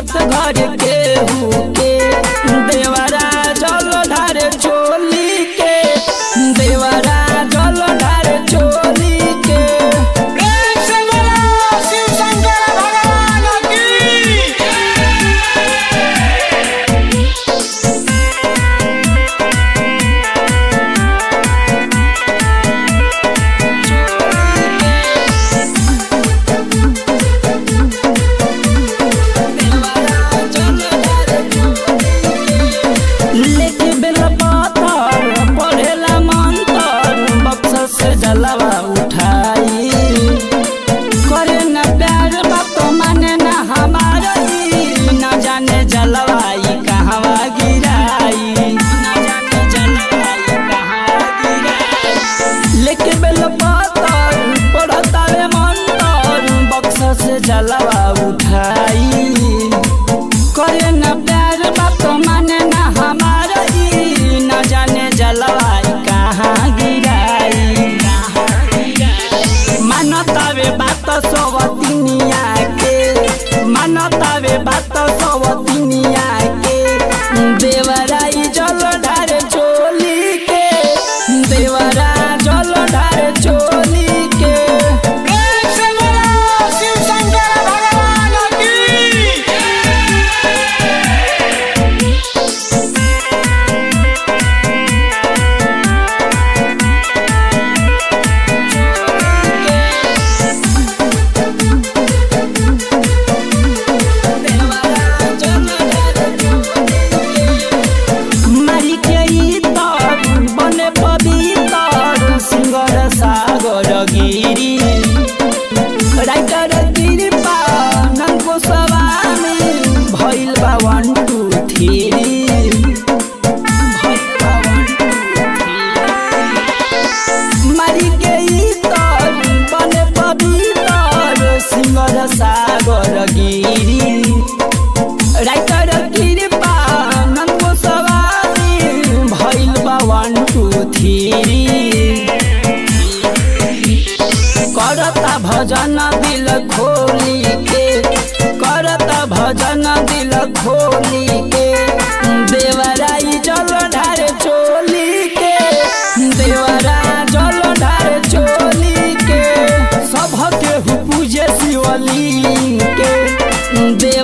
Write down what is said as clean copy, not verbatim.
बात घर के हुके देवरा जल ढारे चोली के देवरा जल ढारे चोली के जलवा उठाई करे न प्यार बात माने न हमारा न जाने जलवाई कहवा गिराई न जाने जलवाई कहवा गिराई लेके बेल पातर पड़ता रे मंतर बक्सा से जलवा उठाई करे न प्यार बात माने न हमारा न जाने जलवाई कहाँ गिराई मानतावे बात सवतिनिया के मानतावे बात सवतिनिया के देवराई जल ढारे चोली के देवरा जल ढारे चोली के गिरी राइटर कृपा नंको सवामी भइल बा 1 2 3 मारी के तर बने पवित्र सिंगर सागर गिरी राइटर कृपा नंको सवामी भइल बा 1 2 3 करता भजन दिल खोली के करता भजन दिल खोली के देवराई जल ढारे चोली के देवरा जल ढारे चोली के सब के पूजे शिवलिंग के